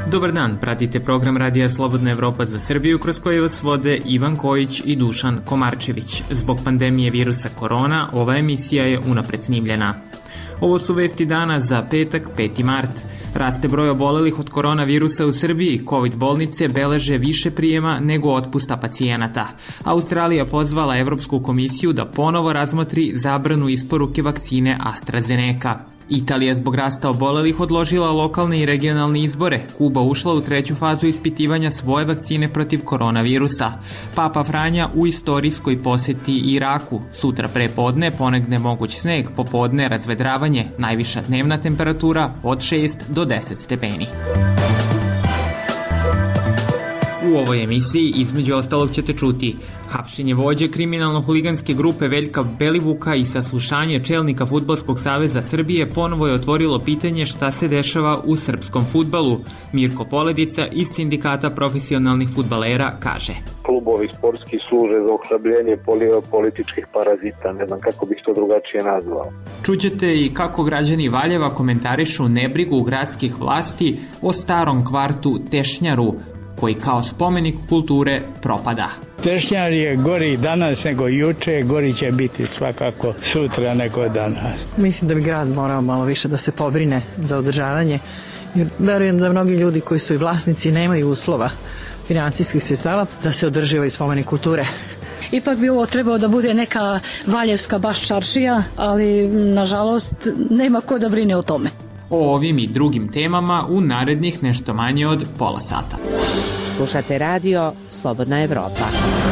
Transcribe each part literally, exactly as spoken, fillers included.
Dobar dan, pratite program Radija Slobodna Evropa za Srbiju kroz koje vas vode Ivan Kojić i Dušan Komarčević. Zbog pandemije virusa korona, ova emisija je unapred snimljena. Ovo su vesti dana za petak, peti mart. Raste broj obolelih od koronavirusa u Srbiji, COVID bolnice beleže više prijema nego otpusta pacijenata. Australija pozvala Evropsku komisiju da ponovo razmotri zabranu isporuke vakcine AstraZeneca. Italija zbog rasta obolelih odložila lokalne i regionalne izbore. Kuba ušla u treću fazu ispitivanja svoje vakcine protiv koronavirusa. Papa Franja u istorijskoj poseti Iraku. Sutra pre podne ponegne moguć sneg, popodne razvedravanje, najviša dnevna temperatura od šest do deset stepeni. U ovoj emisiji između ostalog ćete čuti hapšenje vođe kriminalno-huliganske grupe Veljka Belivuka i saslušanje čelnika Fudbalskog saveza Srbije ponovo je otvorilo pitanje šta se dešava u srpskom fudbalu. Mirko Poledica iz Sindikata profesionalnih fudbalera kaže: Klubovi sportski služe za ohlabljenje političkih parazita, ne znam kako bih to drugačije nazvao. Čućete i kako građani Valjeva komentarišu nebrigu gradskih vlasti o starom kvartu Tešnjaru, koji kao spomenik kulture propada. Tešnjar je gori danas nego juče, gori će biti svakako sutra nego danas. Mislim da bi grad morao malo više da se pobrine za održavanje, jer verujem da mnogi ljudi koji su i vlasnici nemaju uslova finansijskih sredstava da se održi ovaj spomenik kulture. Ipak bi ovo trebao da bude neka valjevska baš čaršija, ali nažalost nema ko da brine o tome. O ovim i drugim temama u narednih nešto manje od pola sata. Slušate radio Slobodna Evropa.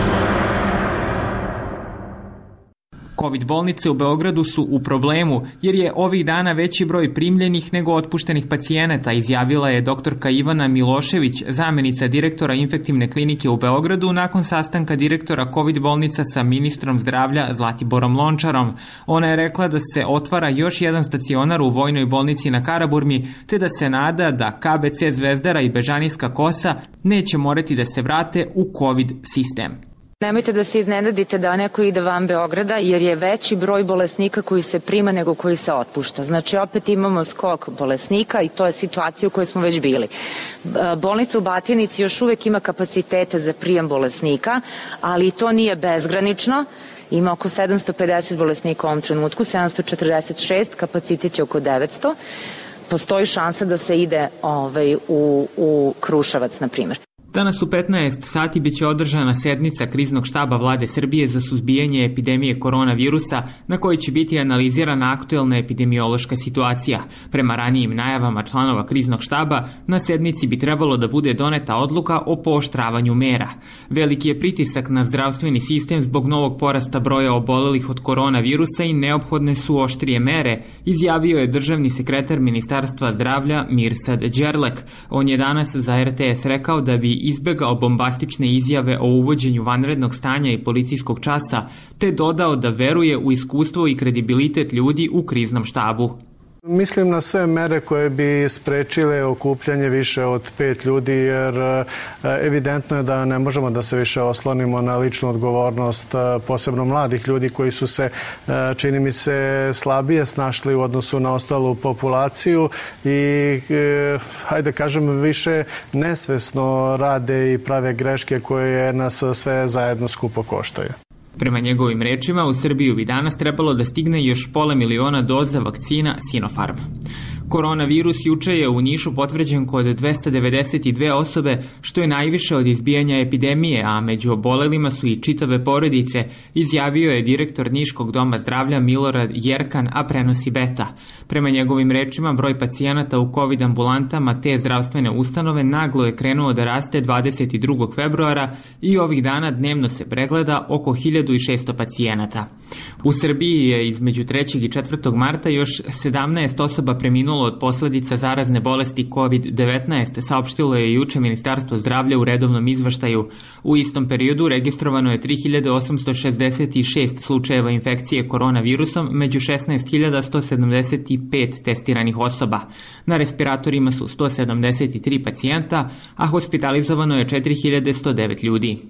COVID bolnice u Beogradu su u problemu jer je ovih dana veći broj primljenih nego otpuštenih pacijenata, izjavila je doktorka Ivana Milošević, zamenica direktora infektivne klinike u Beogradu, nakon sastanka direktora COVID bolnica sa ministrom zdravlja Zlatiborom Lončarom. Ona je rekla da se otvara još jedan stacionar u Vojnoj bolnici na Karaburmi, te da se nada da K B C Zvezdara i Bežanijska kosa neće morati da se vrate u COVID sistem. Nemojte da se iznenadite da neko ide van Beograda, jer je veći broj bolesnika koji se prima nego koji se otpušta. Znači, opet imamo skok bolesnika i to je situacija u kojoj smo već bili. Bolnica u Batajnici još uvek ima kapacitete za prijem bolesnika, ali to nije bezgranično. Ima oko sedamsto pedeset bolesnika u ovom trenutku, sedamsto četrdeset šest, kapacitet je oko devetsto. Postoji šansa da se ide ovaj, u, u Kruševac, na primjer. Danas u petnaest sati biće održana sednica kriznog štaba Vlade Srbije za suzbijanje epidemije koronavirusa, na kojoj će biti analizirana aktuelna epidemiološka situacija. Prema ranijim najavama članova kriznog štaba, na sednici bi trebalo da bude doneta odluka o pooštravanju mera. Veliki je pritisak na zdravstveni sistem zbog novog porasta broja obolelih od koronavirusa i neophodne su oštrije mere, izjavio je državni sekretar Ministarstva zdravlja Mirsad Đerlek. On je danas za R T S rekao da bi izbegao bombastične izjave o uvođenju vanrednog stanja i policijskog časa, te dodao da veruje u iskustvo i kredibilitet ljudi u kriznom štabu. Mislim na sve mere koje bi sprečile okupljanje više od pet ljudi, jer evidentno je da ne možemo da se više oslonimo na ličnu odgovornost, posebno mladih ljudi koji su se, čini mi se, slabije snašli u odnosu na ostalu populaciju i, hajde kažem, više nesvesno rade i prave greške koje nas sve zajedno skupo koštaju. Prema njegovim rečima, u Srbiju bi danas trebalo da stigne još pola miliona doza vakcina Sinopharm. Koronavirus juče je u Nišu potvrđen kod dvesta devedeset dve osobe, što je najviše od izbijanja epidemije, a među obolelima su i čitave porodice, izjavio je direktor Niškog doma zdravlja Milorad Jerkan, a prenosi Beta. Prema njegovim rečima, broj pacijenata u COVID ambulantama te zdravstvene ustanove naglo je krenuo da raste dvadeset drugog februara i ovih dana dnevno se pregleda oko hiljadu šesto pacijenata. U Srbiji je između trećeg i četvrtog marta još sedamnaest osoba preminulo od posledica zarazne bolesti COVID devetnaest, saopštilo je juče Ministarstvo zdravlja u redovnom izveštaju. U istom periodu registrovano je tri hiljade osamsto šezdeset šest slučajeva infekcije koronavirusom među šesnaest hiljada sto sedamdeset pet testiranih osoba. Na respiratorima su sto sedamdeset tri pacijenta, a hospitalizovano je četiri hiljade sto devet ljudi.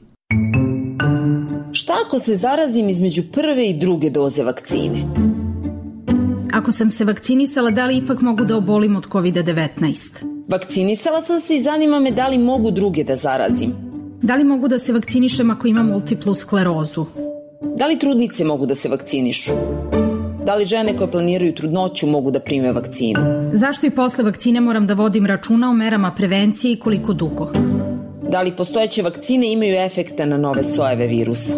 Šta ako se zarazim između prve i druge doze vakcine? Ako sam se vakcinisala, da li ipak mogu da obolim od COVID devetnaest? Vakcinisala sam se i zanima me da li mogu druge da zarazim. Da li mogu da se vakcinišem ako imam multiplu sklerozu? Da li trudnice mogu da se vakcinišu? Da li žene koje planiraju trudnoću mogu da prime vakcinu? Zašto i posle vakcine moram da vodim računa o merama prevencije i koliko dugo? Da li postojeće vakcine imaju efekta na nove sojeve virusa?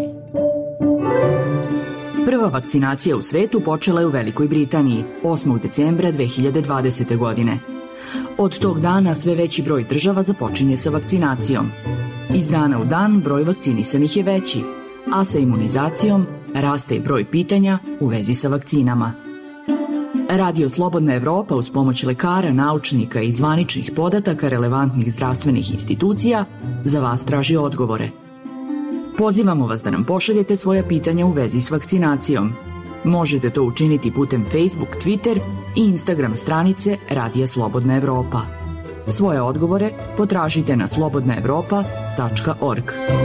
Prva vakcinacija u svetu počela je u Velikoj Britaniji osmog decembra dve hiljade dvadesete. godine. Od tog dana sve veći broj država započinje sa vakcinacijom. Iz dana u dan broj vakcinisanih je veći, a sa imunizacijom raste i broj pitanja u vezi sa vakcinama. Radio Slobodna Evropa uz pomoć lekara, naučnika i zvaničnih podataka relevantnih zdravstvenih institucija za vas traži odgovore. Pozivamo vas da nam pošaljete svoja pitanja u vezi s vakcinacijom. Možete to učiniti putem Facebook, Twitter i Instagram stranice Radija Slobodna Evropa. Svoje odgovore potražite na slobodna evropa tačka org.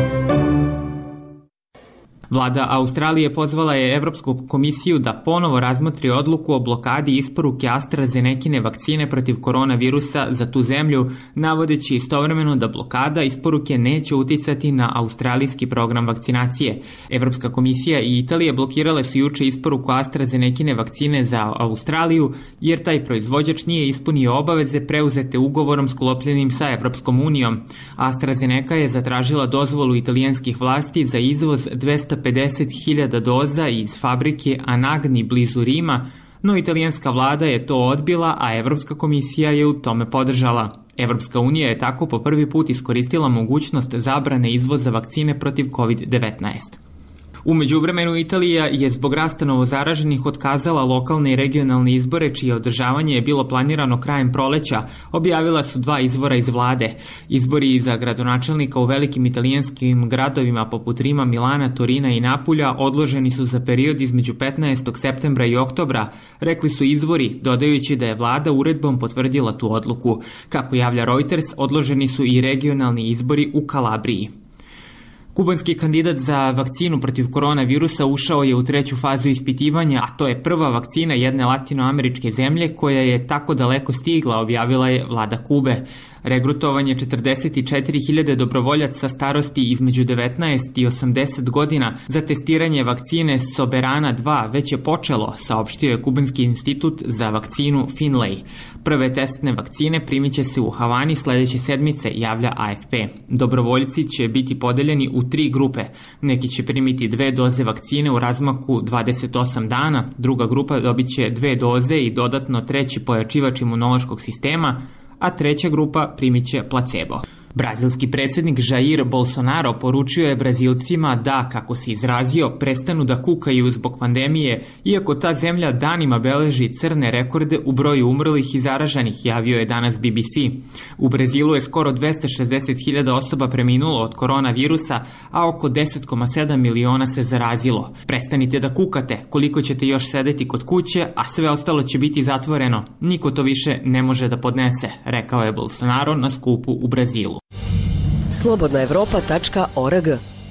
Vlada Australije pozvala je Evropsku komisiju da ponovo razmotri odluku o blokadi isporuke AstraZenekine vakcine protiv koronavirusa za tu zemlju, navodeći istovremeno da blokada isporuke neće uticati na australijski program vakcinacije. Evropska komisija i Italija blokirale su juče isporuku AstraZenekine vakcine za Australiju, jer taj proizvođač nije ispunio obaveze preuzete ugovorom sklopljenim sa Evropskom unijom. AstraZeneca je zatražila dozvolu italijanskih vlasti za izvoz dvesta pedeset hiljada doza iz fabrike Anagni blizu Rima, no italijanska vlada je to odbila, a Evropska komisija je u tome podržala. Evropska unija je tako po prvi put iskoristila mogućnost zabrane izvoza vakcine protiv kovid devetnaest. U međuvremenu Italija je zbog rasta novozaraženih otkazala lokalne i regionalne izbore, čije održavanje je bilo planirano krajem proleća, objavila su dva izvora iz vlade. Izbori za gradonačelnika u velikim italijanskim gradovima poput Rima, Milana, Torina i Napulja odloženi su za period između petnaestog septembra i oktobra, rekli su izvori, dodajući da je vlada uredbom potvrdila tu odluku. Kako javlja Reuters, odloženi su i regionalni izbori u Kalabriji. Kubanski kandidat za vakcinu protiv koronavirusa ušao je u treću fazu ispitivanja, a to je prva vakcina jedne latinoameričke zemlje koja je tako daleko stigla, objavila je vlada Kube. Regrutovanje četrdeset četiri hiljade dobrovoljaca starosti između devetnaest i osamdeset godina za testiranje vakcine Soberana dva već je počelo, saopštio je Kubanski institut za vakcinu Finlay. Prve testne vakcine primit će se u Havani sledeće sedmice, javlja A F P. Dobrovoljci će biti podeljeni u tri grupe. Neki će primiti dve doze vakcine u razmaku dvadeset osam dana, druga grupa dobit će dve doze i dodatno treći pojačivač imunološkog sistema, a treća grupa primit će placebo. Brazilski predsjednik Jair Bolsonaro poručio je Brazilcima da, kako se izrazio, prestanu da kukaju zbog pandemije, iako ta zemlja danima beleži crne rekorde u broju umrlih i zaraženih, javio je danas B B C. U Brazilu je skoro dvesta šezdeset hiljada osoba preminulo od koronavirusa, a oko deset zarez sedam miliona se zarazilo. Prestanite da kukate, koliko ćete još sedeti kod kuće, a sve ostalo će biti zatvoreno. Niko to više ne može da podnese, rekao je Bolsonaro na skupu u Brazilu. slobodna evropa tačka org.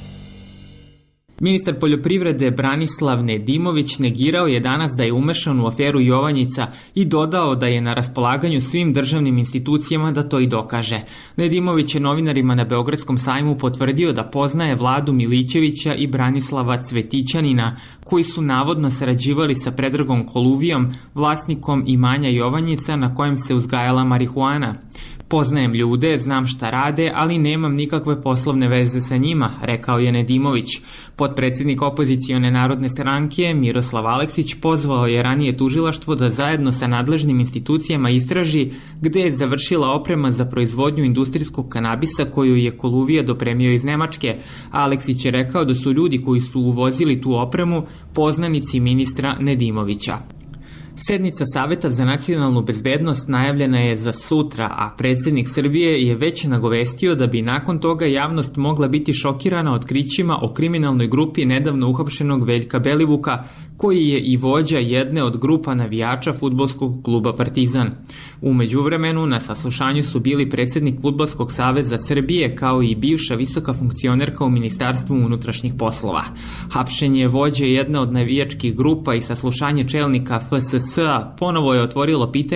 Ministar poljoprivrede Branislav Nedimović negirao je danas da je umešan u aferu Jovanjica i dodao da je na raspolaganju svim državnim institucijama da to i dokaže. Nedimović je novinarima na Beogradskom sajmu potvrdio da poznaje Vladu Milićevića i Branislava Cvetićanina, koji su navodno sarađivali sa Predragom Koluvijom, vlasnikom imanja Jovanjica na kojem se uzgajala marihuana. Poznajem ljude, znam šta rade, ali nemam nikakve poslovne veze sa njima, rekao je Nedimović. Potpredsjednik opozicione narodne stranke Miroslav Aleksić pozvao je ranije tužilaštvo da zajedno sa nadležnim institucijama istraži gde je završila oprema za proizvodnju industrijskog kanabisa koju je Koluvija dopremio iz Nemačke. Aleksić je rekao da su ljudi koji su uvozili tu opremu poznanici ministra Nedimovića. Sednica Saveta za nacionalnu bezbednost najavljena je za sutra, a predsjednik Srbije je već nagovestio da bi nakon toga javnost mogla biti šokirana otkrićima o kriminalnoj grupi nedavno uhapšenog Veljka Belivuka, koji je i vođa jedne od grupa navijača fudbalskog kluba Partizan. U međuvremenu na saslušanju su bili predsjednik Fudbalskog saveza Srbije kao i bivša visoka funkcionerka u Ministarstvu unutrašnjih poslova. Hapšenje vođe jedne od navijačkih grupa i saslušanje čelnika F S S-a ponovo je otvorilo pitanje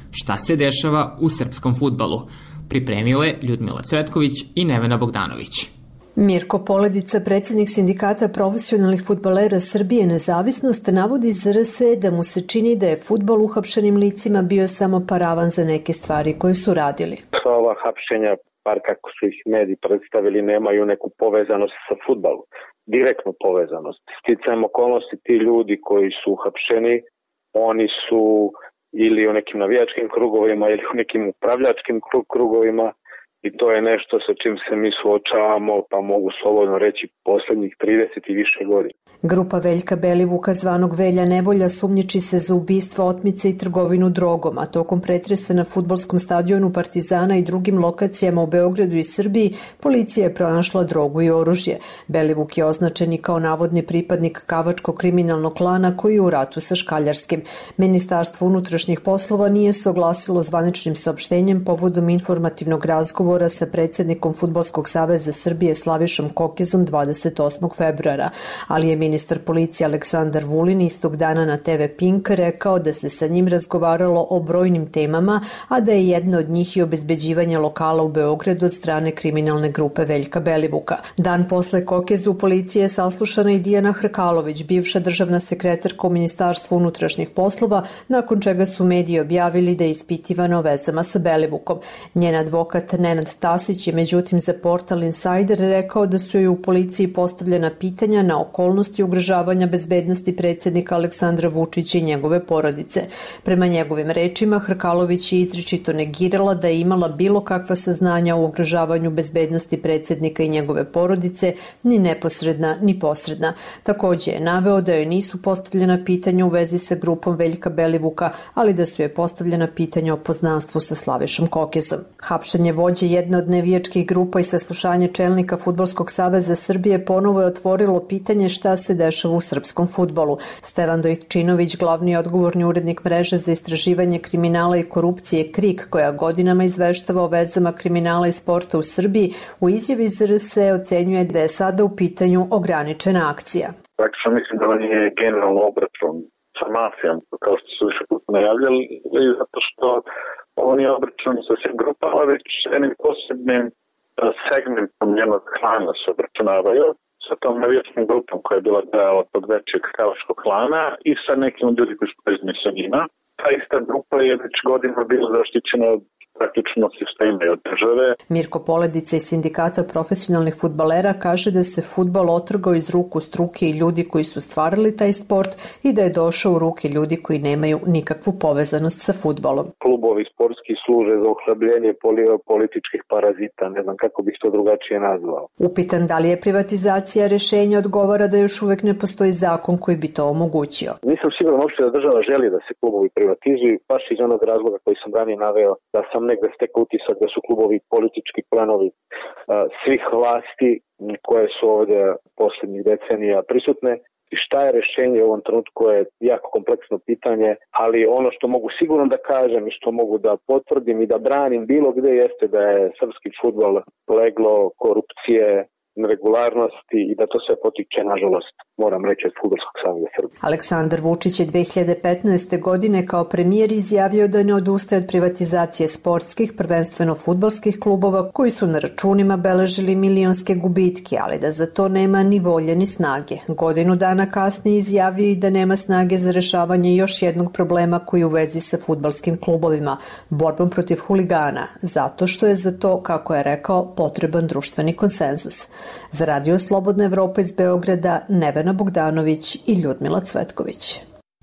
Šta se dešava u srpskom fudbalu? Pripremile Ljudmila Cvetković i Nevena Bogdanović. Mirko Poledica, predsjednik Sindikata profesionalnih fudbalera Srbije Nezavisnost, navodi iz R S E da mu se čini da je fudbal uhapšenim licima bio samo paravan za neke stvari koje su radili. Ova hapšenja, par kako su ih mediji predstavili, nemaju neku povezanost sa fudbalom, direktnu povezanost. Sticajem okolnosti, ti ljudi koji su uhapšeni, oni su ili u nekim navijačkim krugovima ili u nekim upravljačkim krugovima, i to je nešto sa čim se mi suočavamo, pa mogu slobodno reći, poslednjih trideset i više godina. Grupa Veljka Belivuka, zvanog Velja Nevolja, sumnjiči se za ubistva, otmice i trgovinu drogom, a tokom pretresa na fudbalskom stadionu Partizana i drugim lokacijama u Beogradu i Srbiji, policija je pronašla drogu i oružje. Belivuk je označen i kao navodni pripadnik kavačkog kriminalnog klana koji je u ratu sa Škaljarskim. Ministarstvo unutrašnjih poslova nije se oglasilo zvaničnim saopštenjem povodom informativnog razgovora sa predsjednikom Fudbalskog saveza Srbije Slavišom Kokezom dvadeset osmog februara, ali je ministar policije Aleksandar Vulin istog dana na te ve Pink rekao da se sa njim razgovaralo o brojnim temama, a da je jedna od njih i obezbeđivanje lokala u Beogradu od strane kriminalne grupe Veljka Belivuka. Dan posle Kokezu u policiji je saslušana i Dijana Hrkalović, bivša državna sekretarka u Ministarstvu unutrašnjih poslova, nakon čega su mediji objavili da je ispitivana o vezama sa Belivukom. Njen advokat Nenad Tasić je međutim za portal Insider rekao da su joj u policiji postavljena pitanja na okolnosti ugrožavanja bezbednosti predsjednika Aleksandra Vučića i njegove porodice. Prema njegovim rečima, Hrkalović je izričito negirala da je imala bilo kakva saznanja o ugrožavanju bezbednosti predsjednika i njegove porodice, ni neposredna, ni posredna. Također je naveo da joj nisu postavljena pitanja u vezi sa grupom Veljka Belivuka, ali da su joj postavljena pitanja o poznanstvu sa Slavišom Kokezom. Hapšenje vođe jedne od nevijačkih grupa i saslušanje čelnika Fudbalskog saveza Srbije ponovo je otvorilo pitanje šta se dešava u srpskom fudbalu. Stevan Dojčinović, glavni odgovorni urednik mreže za istraživanje kriminala i korupcije KRIK, koja godinama izveštava o vezama kriminala i sporta u Srbiji, u izjavi iz R S E ocenjuje da je sada u pitanju ograničena akcija. Praktično mislim da on je generalno obračun sa mafijom, kao što su više puta najavljali, zato što ovo nije obračun sa svim grupama, već jednim posebnim segmentom njenog klana se obračunavaju, sa tom navijačkom grupom koja je bila deo od tog većeg kavačkog klana i sa nekim ljudi koji su povezani sa njima. Ta ista grupa je već godinama bila zaštićena od praktično sistema i od države. Mirko Poledica iz Sindikata profesionalnih fudbalera kaže da se fudbal otrgao iz ruku struke i ljudi koji su stvarali taj sport i da je došao u ruke ljudi koji nemaju nikakvu povezanost sa fudbalom. Klubovi sportski služe za ohlabljenje političkih parazita, ne znam kako bih to drugačije nazvao. Upitan da li je privatizacija rešenja, odgovara da još uvek ne postoji zakon koji bi to omogućio. Nisam siguran uopšte da država želi da se klubovi privatizuju, baš iz onog razloga koji sam ranije naveo, da sam negde stekao utisak da su klubovi politički planovi uh, svih vlasti koje su ovdje posljednjih decenija prisutne. I šta je rešenje u ovom trenutku je jako kompleksno pitanje, ali ono što mogu sigurno da kažem i što mogu da potvrdim i da branim bilo gde jeste da je srpski fudbal leglo korupcije, neregularnosti i da to sve potiče, nažalost, moram reći, od Fudbalskog saveza Srbije. Aleksandar Vučić je dve hiljade petnaeste. godine kao premijer izjavio da ne odustaje od privatizacije sportskih, prvenstveno fudbalskih klubova koji su na računima beležili milionske gubitke, ali da za to nema ni volje ni snage. Godinu dana kasnije izjavio i da nema snage za rešavanje još jednog problema koji u vezi sa fudbalskim klubovima, borbom protiv huligana, zato što je za to, kako je rekao, potreban društveni konsenzus. Za Radio Slobodna Evropa iz Beograda, Nevena Bogdanović i Ljudmila Cvetković.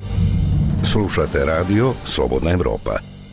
Slušate Radio Slobodna Evropa.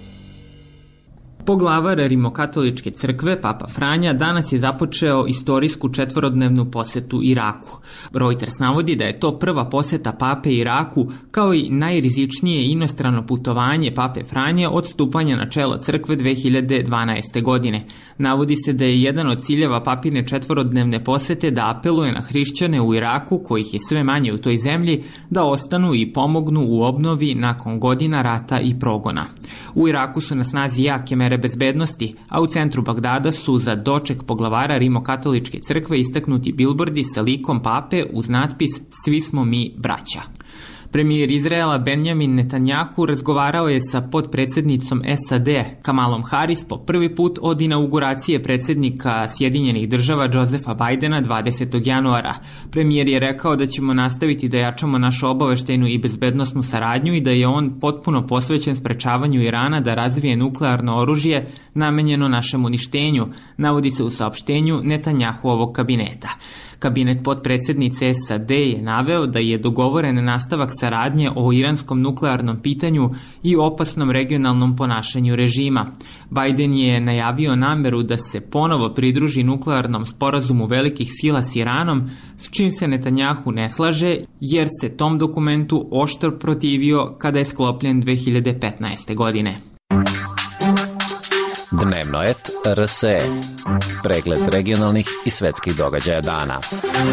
Poglavar Rimokatoličke crkve, Papa Franja, danas je započeo istorijsku četvorodnevnu posetu Iraku. Reuters navodi da je to prva poseta pape Iraku, kao i najrizičnije inostrano putovanje pape Franje od stupanja na čelo crkve dve hiljade dvanaeste. godine. Navodi se da je jedan od ciljeva papine četvorodnevne posete da apeluje na hrišćane u Iraku, kojih je sve manje u toj zemlji, da ostanu i pomognu u obnovi nakon godina rata i progona. U Iraku su na snazi jake mere bezbednosti, a u centru Bagdada su za doček poglavara Rimokatoličke crkve istaknuti bilbordi sa likom pape uz natpis "Svi smo mi braća". Premijer Izraela Benjamin Netanjahu razgovarao je sa potpredsednicom S A D Kamalom Harris po prvi put od inauguracije predsednika Sjedinjenih država Josefa Bajdena dvadesetog januara. Premijer je rekao da ćemo nastaviti da jačamo našu obaveštajnu i bezbednosnu saradnju i da je on potpuno posvećen sprečavanju Irana da razvije nuklearno oružje namenjeno našem uništenju, navodi se u saopštenju Netanjahuovog kabineta. Kabinet potpredsednice S A D je naveo da je dogovoren nastavak saradnje o iranskom nuklearnom pitanju i opasnom regionalnom ponašanju režima. Bajden je najavio nameru da se ponovo pridruži nuklearnom sporazumu velikih sila s Iranom, s čim se Netanjahu ne slaže, jer se tom dokumentu oštro protivio kada je sklopljen dve hiljade petnaeste. godine. Dnevno et R S E. Pregled regionalnih i svetskih događaja dana.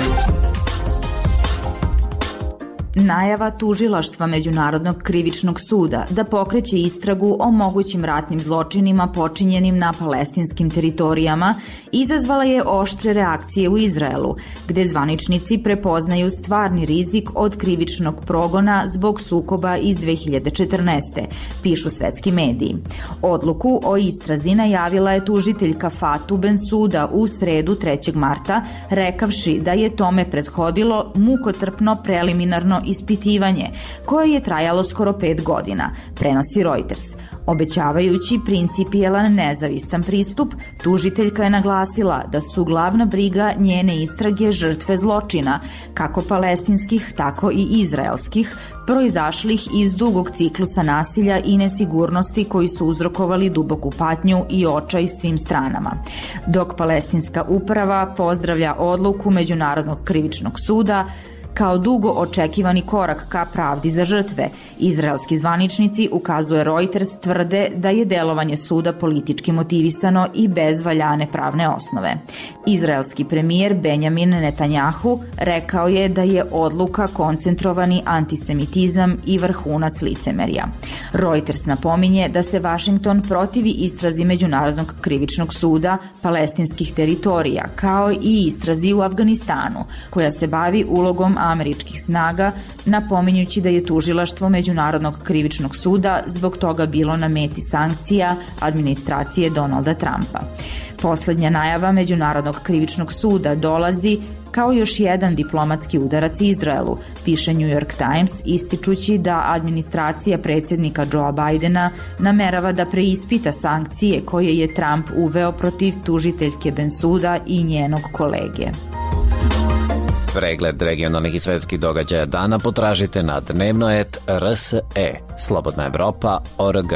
Najava tužilaštva Međunarodnog krivičnog suda da pokreće istragu o mogućim ratnim zločinima počinjenim na palestinskim teritorijama izazvala je oštre reakcije u Izraelu, gde zvaničnici prepoznaju stvarni rizik od krivičnog progona zbog sukoba iz dve hiljade četrnaeste. pišu svetski mediji. Odluku o istrazi najavila je tužiteljka Fatou Bensouda u sredu trećeg marta, rekavši da je tome prethodilo mukotrpno preliminarno ispitivanje, koje je trajalo skoro pet godina, prenosi Reuters. Obećavajući principijelan nezavistan pristup, tužiteljka je naglasila da su glavna briga njene istrage žrtve zločina, kako palestinskih, tako i izraelskih, proizašlih iz dugog ciklusa nasilja i nesigurnosti koji su uzrokovali duboku patnju i očaj svim stranama. Dok palestinska uprava pozdravlja odluku Međunarodnog krivičnog suda kao dugo očekivani korak ka pravdi za žrtve, izraelski zvaničnici, ukazuje Reuters, tvrde da je delovanje suda politički motivisano i bez valjane pravne osnove. Izraelski premijer Benjamin Netanjahu rekao je da je odluka koncentrovani antisemitizam i vrhunac licemerja. Reuters napominje da se Vašington protivi istrazi Međunarodnog krivičnog suda palestinskih teritorija, kao i istrazi u Afganistanu, koja se bavi ulogom američkih snaga, napominjući da je tužilaštvo Međunarodnog krivičnog suda zbog toga bilo na meti sankcija administracije Donalda Trumpa. Poslednja najava Međunarodnog krivičnog suda dolazi kao još jedan diplomatski udarac Izraelu, piše New York Times, ističući da administracija predsjednika Joea Bajdena namerava da preispita sankcije koje je Trump uveo protiv tužiteljke Bensouda i njenog kolege. Pregled regionalnih i svetskih događaja dana potražite na dnevno et R S E, Slobodna Evropa, O R G.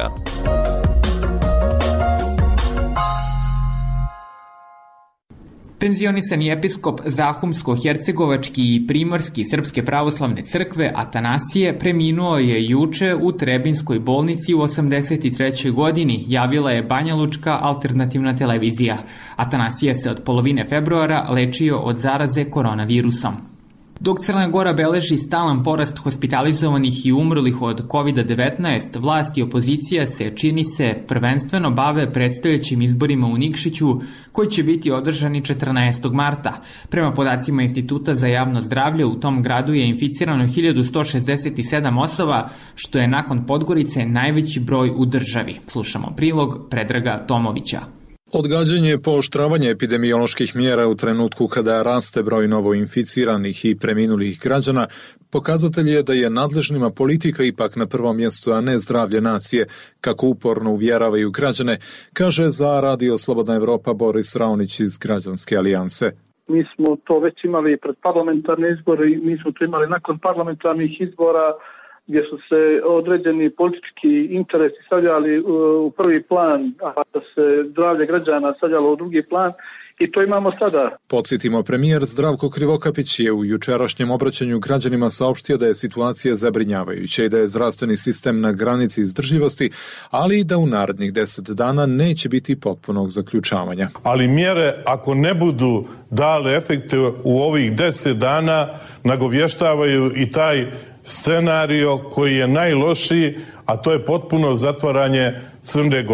Penzionisani episkop Zahumsko-hercegovački i primorski Srpske pravoslavne crkve Atanasije preminuo je juče u Trebinskoj bolnici u osamdeset trećoj. godini, javila je Banjalučka alternativna televizija. Atanasije se od polovine februara lečio od zaraze koronavirusom. Dok Crna Gora beleži stalan porast hospitalizovanih i umrlih od kovid devetnaest, vlast i opozicija se, čini se, prvenstveno bave predstojećim izborima u Nikšiću, koji će biti održani četrnaestog marta. Prema podacima Instituta za javno zdravlje, u tom gradu je inficirano hiljadu sto šezdeset sedam osoba, što je nakon Podgorice najveći broj u državi. Slušamo prilog Predraga Tomovića. Odgađanje pooštravanja epidemioloških mjera u trenutku kada raste broj novoinficiranih i preminulih građana pokazatelj je da je nadležnima politika ipak na prvom mjestu, a ne zdravlje nacije, kako uporno uvjeravaju građane, kaže za Radio Slobodna Evropa Boris Raonić iz Građanske alijanse. Mi smo to već imali pred parlamentarne izbore i mi smo to imali nakon parlamentarnih izbora, gdje su se određeni politički interesi stavljali u prvi plan, a da se zdravlje građana stavljalo u drugi plan, i to imamo sada. Podsjetimo, premijer Zdravko Krivokapić je u jučerašnjem obraćanju građanima saopštio da je situacija zabrinjavajuća i da je zdravstveni sistem na granici izdržljivosti, ali i da u narednih deset dana neće biti potpunog zaključavanja. Ali mjere, ako ne budu dale efekte u ovih deset dana, nagovještavaju i taj scenario koji je najlošiji, a to je potpuno zatvaranje Crne Gore.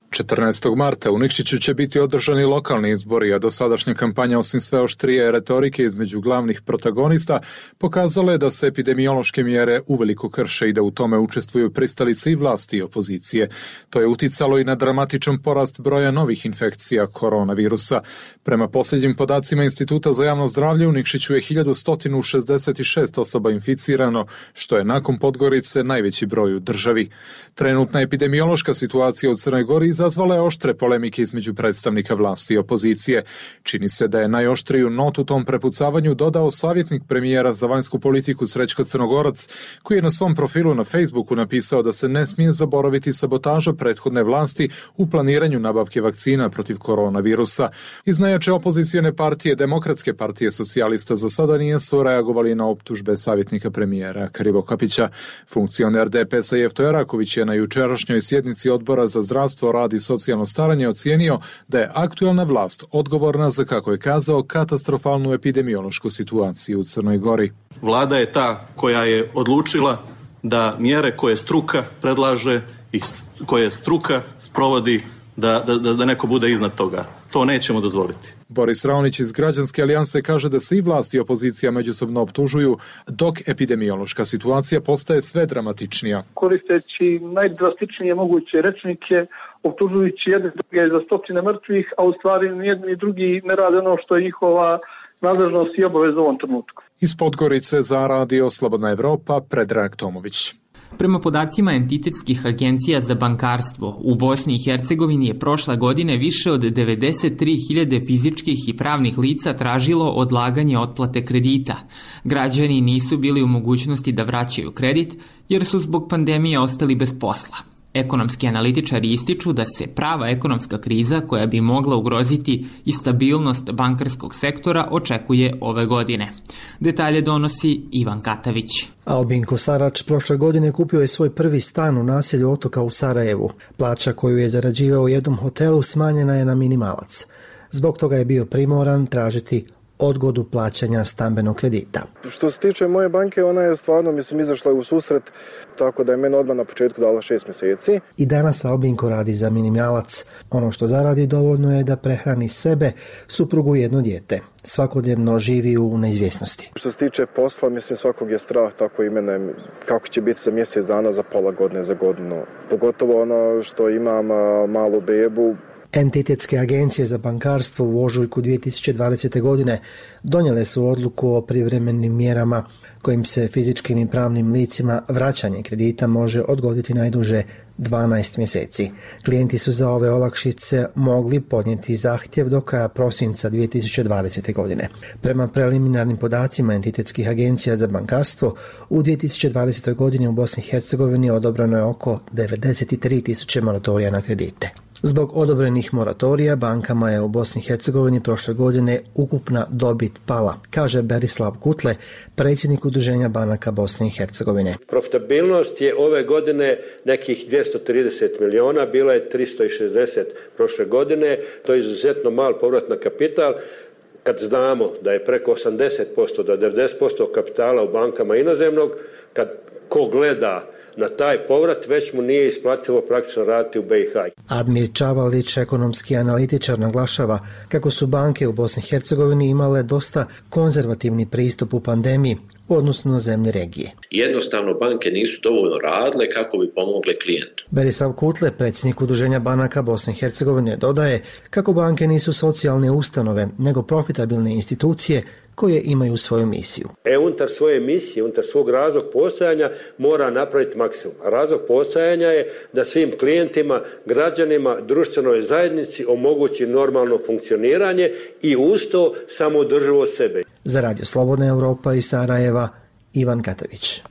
četrnaestog marta u Nikšiću će biti održani lokalni izbori, a dosadašnja kampanja osim sve oštrije retorike između glavnih protagonista pokazala je da se epidemiološke mjere uveliko krše i da u tome učestvuju pristalice i vlasti i opozicije. To je uticalo i na dramatičan porast broja novih infekcija koronavirusa. Prema posljednjim podacima Instituta za javno zdravlje u Nikšiću je hiljadu sto šezdeset šest osoba inficirano, što je nakon Podgorice najveći broj u državi. Trenutna epidemiološka situacija u Crnoj Gori izazvala je oštre polemike između predstavnika vlasti i opozicije. Čini se da je najoštriju notu tom prepucavanju dodao savjetnik premijera za vanjsku politiku Srećko Crnogorac, koji je na svom profilu na Facebooku napisao da se ne smije zaboraviti sabotaža prethodne vlasti u planiranju nabavke vakcina protiv koronavirusa. Iz najjače opozicijone partije, Demokratske partije socijalista, za sada nisu reagovali na optužbe savjetnika premijera Krivokapića. Funkcioner D P S-a Jefto Eraković je na jučerašnjoj sjednici Odbora za zdravstvo, rad i socijalno staranje ocijenio da je aktualna vlast odgovorna za, kako je kazao, katastrofalnu epidemiološku situaciju u Crnoj Gori. Vlada je ta koja je odlučila da mjere koje struka predlaže i koje struka sprovodi da, da, da neko bude iznad toga. To nećemo dozvoliti. Boris Raonić iz Građanske alijanse kaže da se i vlast i opozicija međusobno optužuju, dok epidemiološka situacija postaje sve dramatičnija. Koristeći najdrastičnije moguće rečnike, optužujući jedne druge za stotine mrtvih, a u stvari ni jedni ni drugi ne rade ono što je njihova nadležnost i obaveza u ovom trenutku. Iz Podgorice za radio Slobodna Evropa, Predrag Tomović. Prema podacima entitetskih agencija za bankarstvo, u Bosni i Hercegovini je prošle godine više od devedeset tri hiljade fizičkih i pravnih lica tražilo odlaganje otplate kredita. Građani nisu bili u mogućnosti da vraćaju kredit jer su zbog pandemije ostali bez posla. Ekonomski analitičari ističu da se prava ekonomska kriza koja bi mogla ugroziti i stabilnost bankarskog sektora očekuje ove godine. Detalje donosi Ivan Katavić. Albin Kosarač prošle godine kupio je svoj prvi stan u naselju Otoka u Sarajevu. Plaća koju je zarađivao u jednom hotelu smanjena je na minimalac. Zbog toga je bio primoran tražiti odgodu plaćanja stambenog kredita. Što se tiče moje banke, ona je stvarno, mislim, izašla u susret, tako da je meni odmah na početku dala šest mjeseci. I danas Albinko radi za minimalac. Ono što zaradi dovoljno je da prehrani sebe, suprugu i jedno dijete. Svakodnevno živi u neizvjesnosti. Što se tiče posla, mislim, svakog je strah, tako i mene, kako će biti za mjesec dana, za pola godine, za godinu. Pogotovo ono što imam malu bebu. Entitetske agencije za bankarstvo u ožujku dvije tisuće dvadesete. godine donijele su odluku o privremenim mjerama kojim se fizičkim i pravnim licima vraćanje kredita može odgoditi najduže dvanaest mjeseci. Klijenti su za ove olakšice mogli podnijeti zahtjev do kraja prosinca dvije tisuće dvadesete. godine. Prema preliminarnim podacima entitetskih agencija za bankarstvo, u dvije tisuće dvadesetoj. godini u Bosni i Hercegovini odobreno je oko devedeset tri tisuće moratorija na kredite. Zbog odobrenih moratorija bankama je u Bosni i Hercegovini prošle godine ukupna dobit pala, kaže Berislav Kutle, predsjednik Udruženja banaka Bosne i Hercegovine. Profitabilnost je ove godine nekih dvjesto trideset miliona, bila je tristo šezdeset prošle godine, to je izuzetno mal povrat na kapital. Kad znamo da je preko osamdeset posto do devedeset posto kapitala u bankama inozemnog, kad ko gleda na taj povrat, već mu nije isplativo praktično raditi u B i H. Admir Čavalić, ekonomski analitičar, naglašava kako su banke u Bosni i Hercegovini imale dosta konzervativni pristup u pandemiji u odnosu na zemlje regije. Jednostavno banke nisu dovoljno radile kako bi pomogle klijentu. Berislav Kutle, predsjednik Udruženja banaka Bosne i Hercegovine, dodaje kako banke nisu socijalne ustanove, nego profitabilne institucije koje imaju svoju misiju. E, unutar svoje misije, unutar svog razlog postojanja mora napraviti maksimum. A razlog postojanja je da svim klijentima, građanima, društvenoj zajednici omogući normalno funkcioniranje i uz to samoodrživo sebe. Za Radio Slobodna Evropa iz Sarajeva, Ivan Katavić.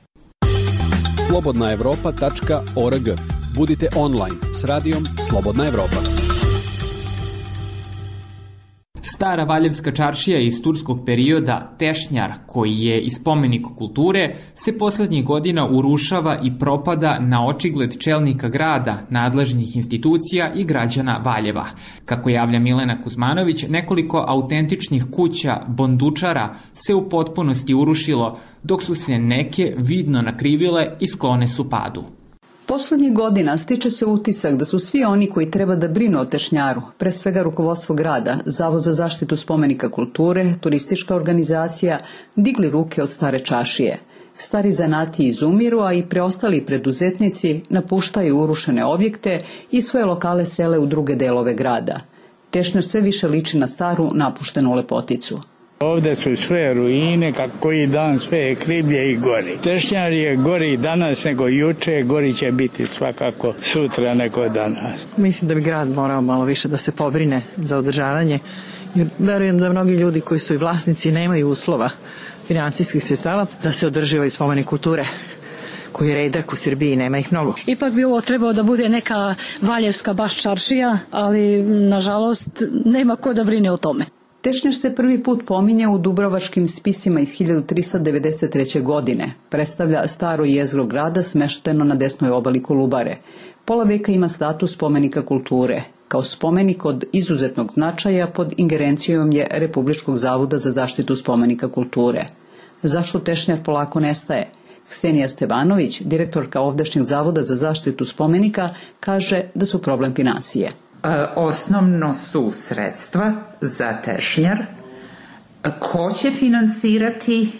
slobodna evropa tačka org. Budite online s radijom Slobodna Evropa. Stara Valjevska čaršija iz turskog perioda Tešnjar, koji je i spomenik kulture, se poslednjih godina urušava i propada na očigled čelnika grada, nadležnih institucija i građana Valjeva. Kako javlja Milena Kuzmanović, nekoliko autentičnih kuća bondučara se u potpunosti urušilo, dok su se neke vidno nakrivile i sklone su padu. Poslednjih godina stiče se utisak da su svi oni koji treba da brinu o Tešnjaru, pre svega rukovodstvo grada, Zavod za zaštitu spomenika kulture, turistička organizacija, digli ruke od stare čašije. Stari zanati izumiru, a i preostali preduzetnici napuštaju urušene objekte i svoje lokale sele u druge delove grada. Tešnjar sve više liči na staru, napuštenu lepoticu. Ovde su sve ruine, kako koji dan sve je kriblje i gori. Tešnjar je gori danas nego juče, gori će biti svakako sutra nego danas. Mislim da bi grad morao malo više da se pobrine za održavanje, jer verujem da mnogi ljudi koji su i vlasnici nemaju uslova finansijskih sredstava da se održi ovaj spomenik kulture koji je redak u Srbiji, nema ih mnogo. Ipak bi ovo trebao da bude neka valjevska baš čaršija, ali nažalost nema ko da brine o tome. Tešnjar se prvi put pominje u Dubrovačkim spisima iz hiljadu trista devedeset treće. godine. Predstavlja staro jezgro grada smešteno na desnoj obali Kolubare. Pola veka ima status spomenika kulture. Kao spomenik od izuzetnog značaja pod ingerencijom je Republičkog zavoda za zaštitu spomenika kulture. Zašto Tešnjar polako nestaje? Ksenija Stevanović, direktorka ovdašnjeg Zavoda za zaštitu spomenika, kaže da su problem finansije. Osnovno su sredstva za Tešnjar, ko će finansirati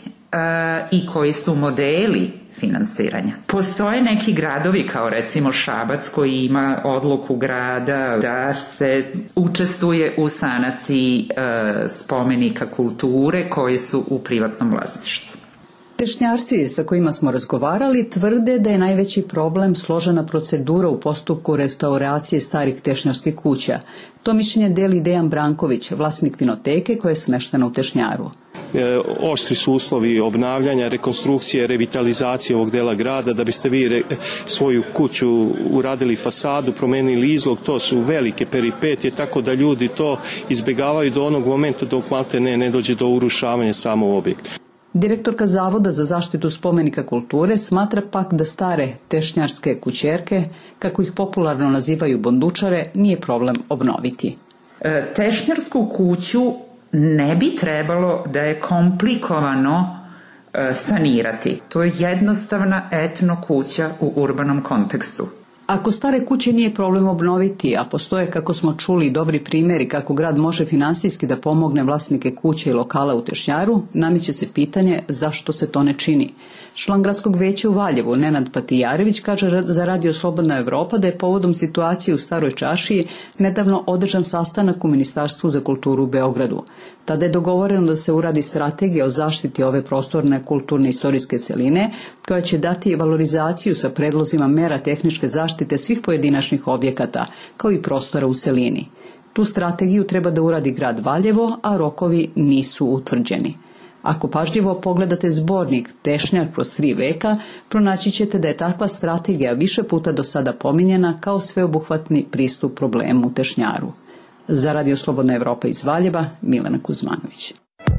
i koji su modeli finansiranja. Postoje neki gradovi kao recimo Šabac koji ima odluku grada da se učestvuje u sanaciji spomenika kulture koji su u privatnom vlasništvu. Tešnjarci sa kojima smo razgovarali tvrde da je najveći problem složena procedura u postupku restauracije starih tešnjarskih kuća. To mišljenje deli Dejan Branković, vlasnik vinoteke koja je smeštena u Tešnjaru. E, oštri su uslovi obnavljanja, rekonstrukcije, revitalizacije ovog dela grada. Da biste vi re, svoju kuću uradili fasadu, promenili izlog, to su velike peripetije, tako da ljudi to izbjegavaju do onog momenta dok malte ne, ne dođe do urušavanja samog objekta. Direktorka Zavoda za zaštitu spomenika kulture smatra pak da stare tešnjarske kućerke, kako ih popularno nazivaju bondučare, nije problem obnoviti. E, tešnjarsku kuću ne bi trebalo da je komplikovano e, sanirati. To je jednostavna etno kuća u urbanom kontekstu. Ako stare kuće nije problem obnoviti, a postoje, kako smo čuli, dobri primjeri kako grad može finansijski da pomogne vlasnike kuće i lokala u Tešnjaru, nameće se pitanje zašto se to ne čini. Član gradskog veća u Valjevu, Nenad Patijarević, kaže za Radio Slobodna Evropa da je povodom situacije u Staroj čašiji nedavno održan sastanak u Ministarstvu za kulturu u Beogradu. Tada je dogovoreno da se uradi strategija o zaštiti ove prostorne kulturne istorijske celine, koja će dati valorizaciju sa predlozima mera tehničke zaštite svih pojedinačnih objekata, kao i prostora u celini. Tu strategiju treba da uradi grad Valjevo, a rokovi nisu utvrđeni. Ako pažljivo pogledate zbornik Tešnjar kroz tri veka, pronaći ćete da je takva strategija više puta do sada pominjena kao sveobuhvatni pristup problemu u Tešnjaru. Za Radio Slobodna Evropa iz Valjeva, Milena Kuzmanović.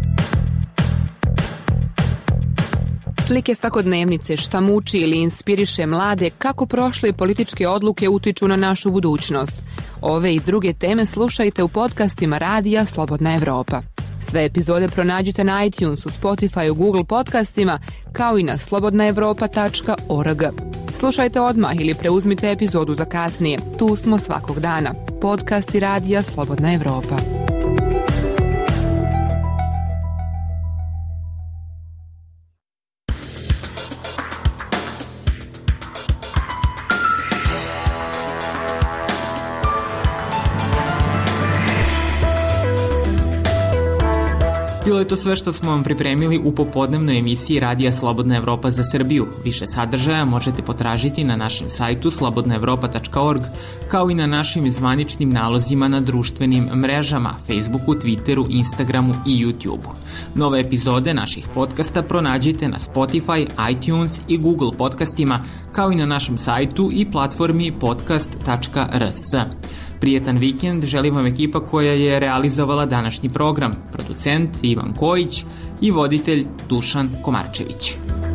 Slike svakodnevnice, šta muči ili inspiriše mlade, kako prošle političke odluke utiču na našu budućnost. Ove i druge teme slušajte u podcastima Radija Slobodna Evropa. Sve epizode pronađite na iTunesu, Spotifyu, Google podcastima, kao i na slobodna evropa tačka org. Slušajte odmah ili preuzmite epizodu za kasnije. Tu smo svakog dana. Podcasti Radija Slobodna Evropa. Bilo je to sve što smo vam pripremili u popodnevnoj emisiji Radija Slobodna Evropa za Srbiju. Više sadržaja možete potražiti na našem sajtu slobodna evropa tačka org, kao i na našim zvaničnim nalozima na društvenim mrežama, Facebooku, Twitteru, Instagramu i YouTubeu. Nove epizode naših podcasta pronađite na Spotify, iTunes i Google podcastima, kao i na našem sajtu i platformi podcast tačka r s. Prijetan vikend želi vam ekipa koja je realizovala današnji program, producent Ivan Kojić i voditelj Dušan Komarčević.